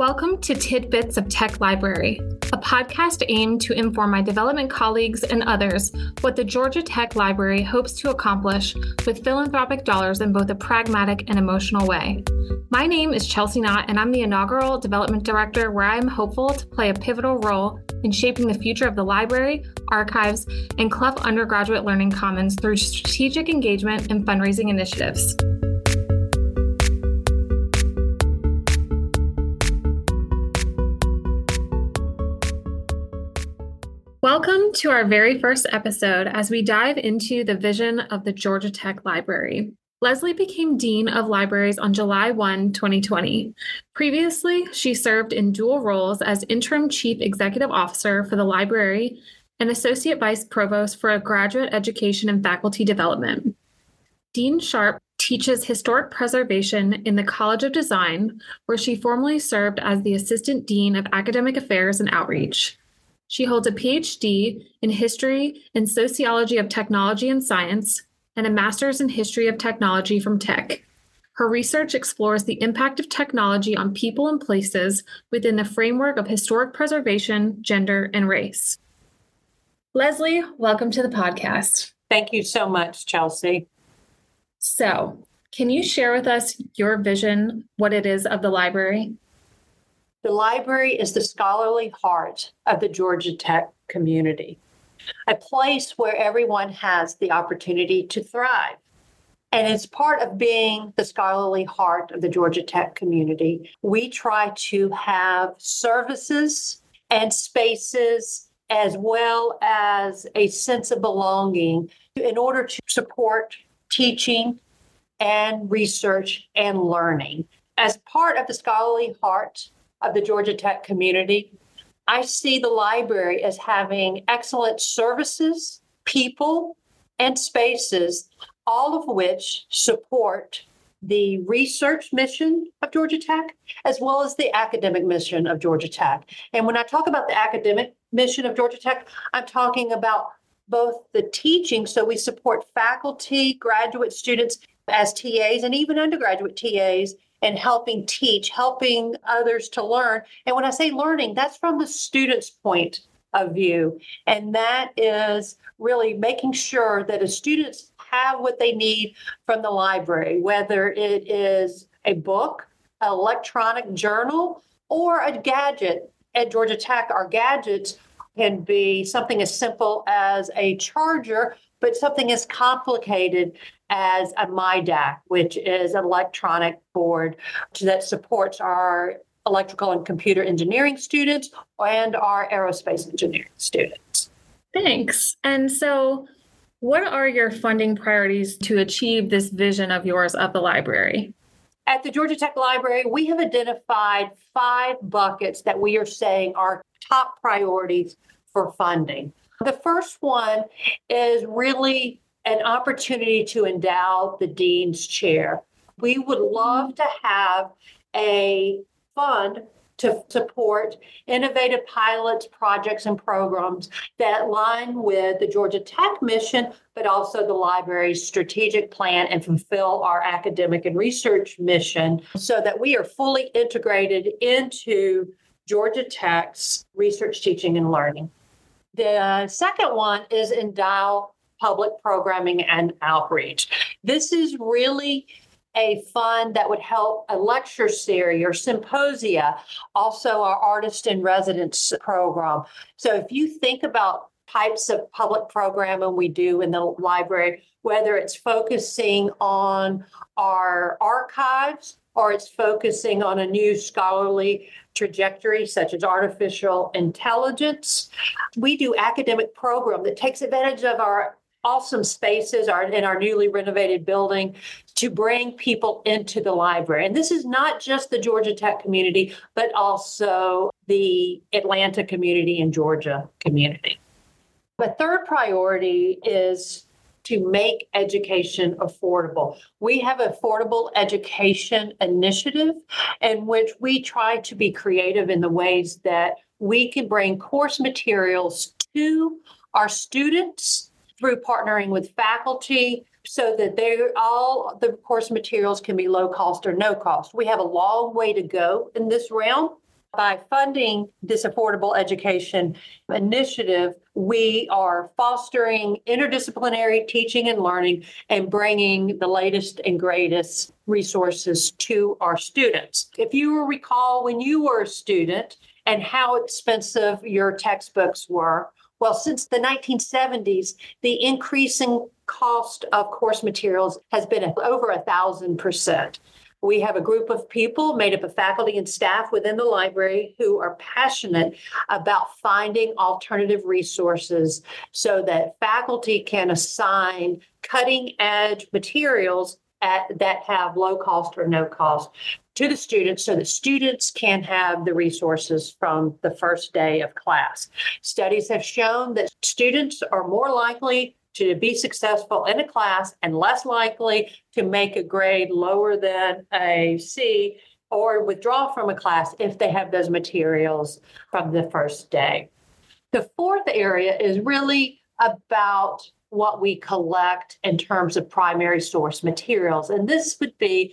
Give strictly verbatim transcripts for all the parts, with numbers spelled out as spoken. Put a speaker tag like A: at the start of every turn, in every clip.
A: Welcome to Tidbits of Tech Library, a podcast aimed to inform my development colleagues and others what the Georgia Tech Library hopes to accomplish with philanthropic dollars in both a pragmatic and emotional way. My name is Chelsea Knott, and I'm the inaugural development director, where I am hopeful to play a pivotal role in shaping the future of the library, archives, and Clough Undergraduate Learning Commons through strategic engagement and fundraising initiatives. Welcome to our very first episode as we dive into the vision of the Georgia Tech Library. Leslie became Dean of Libraries on July first, twenty twenty. Previously, she served in dual roles as Interim Chief Executive Officer for the library and Associate Vice Provost for Graduate Education and Faculty Development. Dean Sharp teaches historic preservation in the College of Design, where she formerly served as the Assistant Dean of Academic Affairs and Outreach. She holds a P H D in History and Sociology of Technology and Science and a Master's in History of Technology from Tech. Her research explores the impact of technology on people and places within the framework of historic preservation, gender, and race. Leslie, welcome to the podcast.
B: Thank you so much, Chelsea.
A: So, can you share with us your vision, what it is of the library?
B: The library is the scholarly heart of the Georgia Tech community, a place where everyone has the opportunity to thrive. And it's part of being the scholarly heart of the Georgia Tech community. We try to have services and spaces as well as a sense of belonging in order to support teaching and research and learning. As part of the scholarly heart of the Georgia Tech community, I see the library as having excellent services, people, and spaces, all of which support the research mission of Georgia Tech, as well as the academic mission of Georgia Tech. And when I talk about the academic mission of Georgia Tech, I'm talking about both the teaching, so we support faculty, graduate students as T As, and even undergraduate T As, and helping teach, helping others to learn. And when I say learning, that's from the student's point of view. And that is really making sure that the students have what they need from the library, whether it is a book, an electronic journal, or a gadget. At Georgia Tech, our gadgets can be something as simple as a charger, but something as complicated as a M I D A C, which is an electronic board that supports our electrical and computer engineering students and our aerospace engineering students.
A: Thanks. And so what are your funding priorities to achieve this vision of yours of the library?
B: At the Georgia Tech Library, we have identified five buckets that we are saying are top priorities for funding. The first one is really an opportunity to endow the dean's chair. We would love to have a fund to support innovative pilots, projects, and programs that align with the Georgia Tech mission, but also the library's strategic plan and fulfill our academic and research mission so that we are fully integrated into Georgia Tech's research, teaching, and learning. The second one is endow public programming and outreach. This is really a fund that would help a lecture series or symposia, also our artist in residence program. So if you think about types of public programming we do in the library, whether it's focusing on our archives or it's focusing on a new scholarly trajectory such as artificial intelligence, we do academic program that takes advantage of our awesome spaces are in our newly renovated building to bring people into the library. And this is not just the Georgia Tech community, but also the Atlanta community and Georgia community. The third priority is to make education affordable. We have an affordable education initiative in which we try to be creative in the ways that we can bring course materials to our students through partnering with faculty so that they all the course materials can be low cost or no cost. We have a long way to go in this realm, By funding this affordable education initiative, we are fostering interdisciplinary teaching and learning and bringing the latest and greatest resources to our students. If you will recall when you were a student and how expensive your textbooks were, well, since the nineteen seventies, the increasing cost of course materials has been over a thousand percent. We have a group of people made up of faculty and staff within the library who are passionate about finding alternative resources so that faculty can assign cutting edge materials at, that have low cost or no cost to the students so that students can have the resources from the first day of class. Studies have shown that students are more likely to be successful in a class and less likely to make a grade lower than a C or withdraw from a class if they have those materials from the first day. The fourth area is really about what we collect in terms of primary source materials. And this would be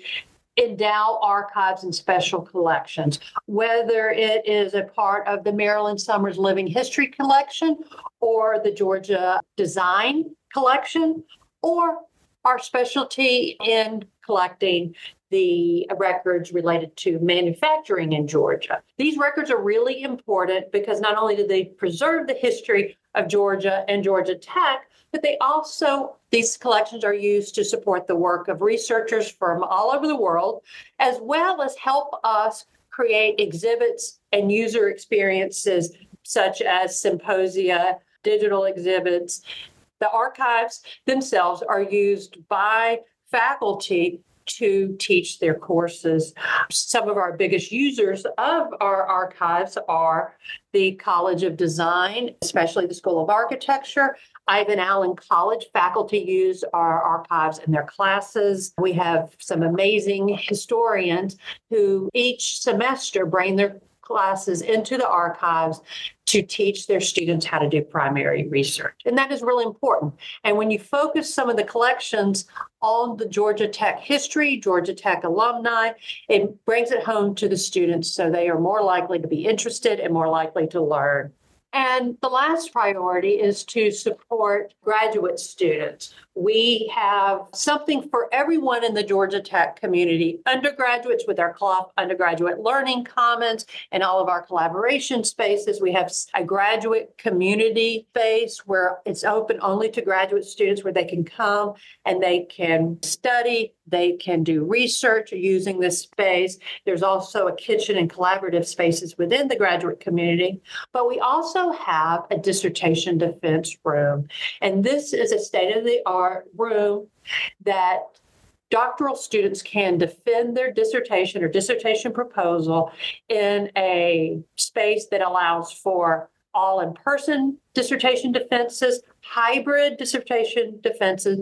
B: endow archives and special collections, whether it is a part of the Marilyn Summers Living History Collection or the Georgia Design Collection, or our specialty in collecting the records related to manufacturing in Georgia. These records are really important because not only do they preserve the history of Georgia and Georgia Tech, but they also, these collections are used to support the work of researchers from all over the world, as well as help us create exhibits and user experiences such as symposia, digital exhibits. The archives themselves are used by faculty to teach their courses. Some of our biggest users of our archives are the College of Design, especially the School of Architecture. Ivan Allen College faculty use our archives in their classes. We have some amazing historians who each semester bring their classes into the archives to teach their students how to do primary research. And that is really important. And when you focus some of the collections on the Georgia Tech history, Georgia Tech alumni, it brings it home to the students so they are more likely to be interested and more likely to learn. And the last priority is to support graduate students. We have something for everyone in the Georgia Tech community, undergraduates with our Clough Undergraduate Learning Commons and all of our collaboration spaces. We have a graduate community space where it's open only to graduate students, where they can come and they can study, they can do research using this space. There's also a kitchen and collaborative spaces within the graduate community, but we also have a dissertation defense room. And this is a state-of-the-art room that doctoral students can defend their dissertation or dissertation proposal in a space that allows for all in-person dissertation defenses, hybrid dissertation defenses,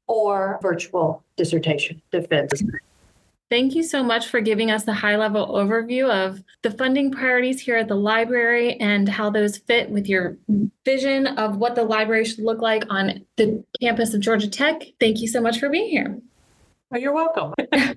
B: or virtual dissertation defenses.
A: Thank you so much for giving us the high-level overview of the funding priorities here at the library and how those fit with your vision of what the library should look like on the campus of Georgia Tech. Thank you so much for being here.
B: Oh, you're welcome.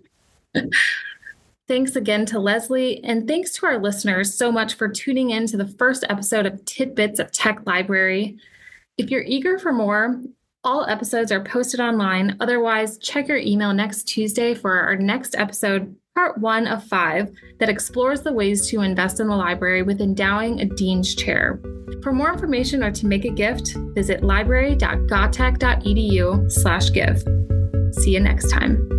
A: Thanks again to Leslie, and thanks to our listeners so much for tuning in to the first episode of Tidbits of Tech Library. If you're eager for more, all episodes are posted online. Otherwise, check your email next Tuesday for our next episode, part one of five, that explores the ways to invest in the library with endowing a dean's chair. For more information or to make a gift, visit library dot gautech dot e d u slash give. See you next time.